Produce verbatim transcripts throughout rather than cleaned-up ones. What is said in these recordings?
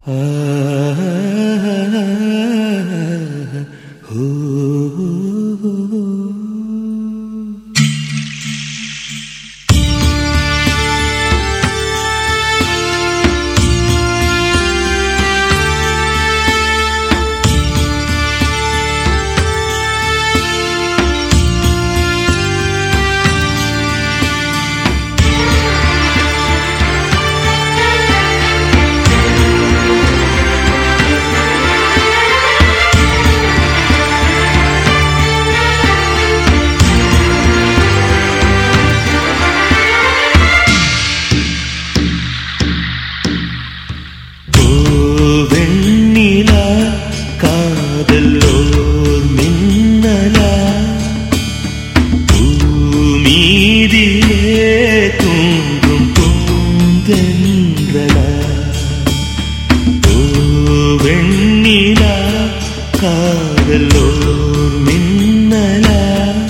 காதலோர் மின்னலா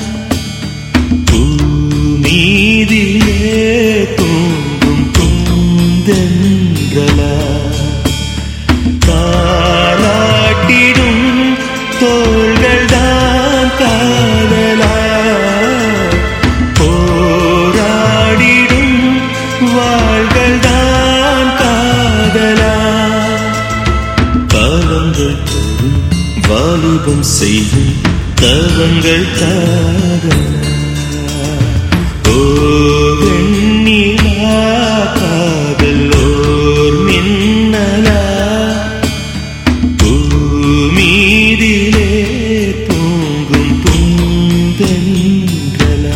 பூமீதிலே தூங்கும் பூந்தென்றலா தாலாட்டிடும் தோள்கள்தான் காதலா போராடிடும் வாள்கள்தான் காதலா காலங்கள் வாலிபம் செய்யும் தவங்கள் காதலா ஓ வெண்ணிலா காதலோர் மின்னலா பூமீதிலே தூங்கும் பூந்தென்றலா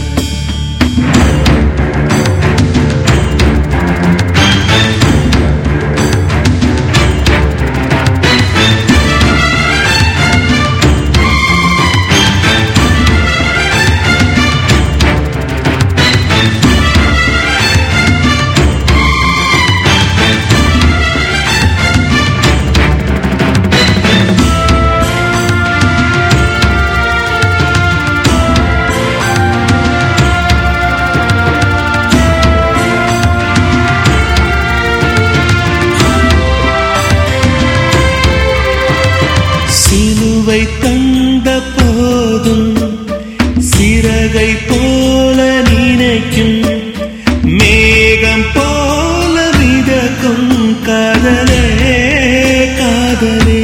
சிலுவை தந்த போதும் சிறகை போல நினைக்கும் மேகம் போல மிதக்கும் காதலே காதலே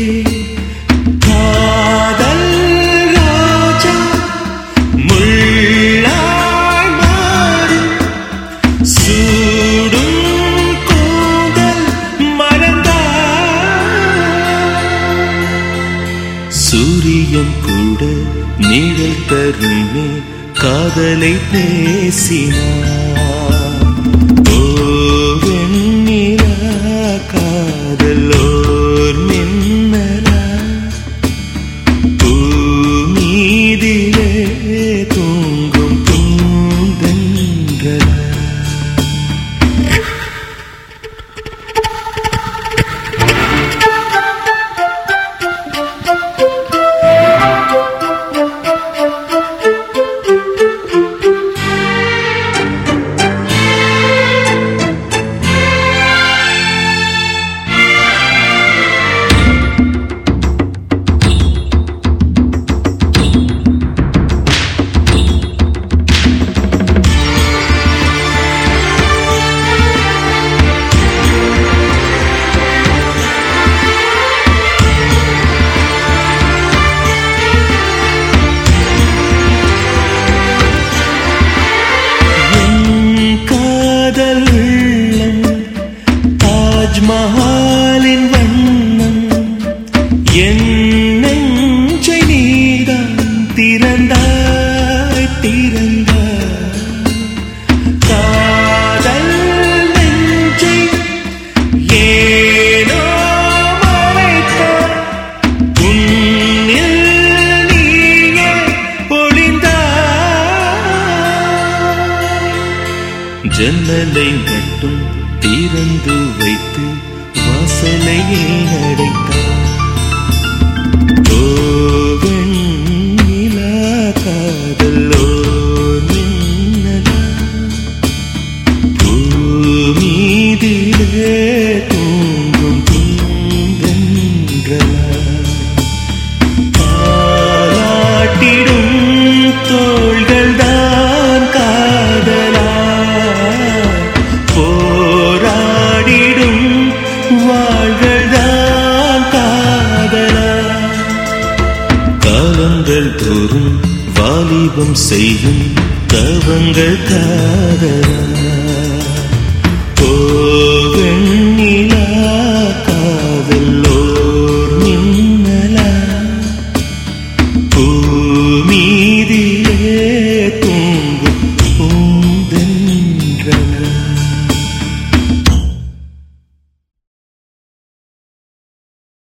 காதல் ராஜா முள்ளாய் மாறும் சூடும் கூந்தல் சூரியன் கூட நிழல் தருமே காதலை பேசினார் ஓ வெண்ணிலா காதலோர் மின்னலா பூமீதிலே தூங்கும் பூந்தென்றலா தாஜ்மஹாலின் வண்ணம் என் நெஞ்சை நீதான் திறந்தாய் திறந்தாய் காதல் நெஞ்சை ஏனோ மறைத்தாய் உன்னில் நீயே பொழிந்தாய் ஜன்னலை மட்டும் திறந்து வைத்து வாசலையே அடைத்தார் ஓ வெண்ணிலா காதலோர் மின்னலா பூமீதிலே தூங்கும் பாவம் செய்யும் தவங்கள் காதலா. ஓ வெண்ணிலா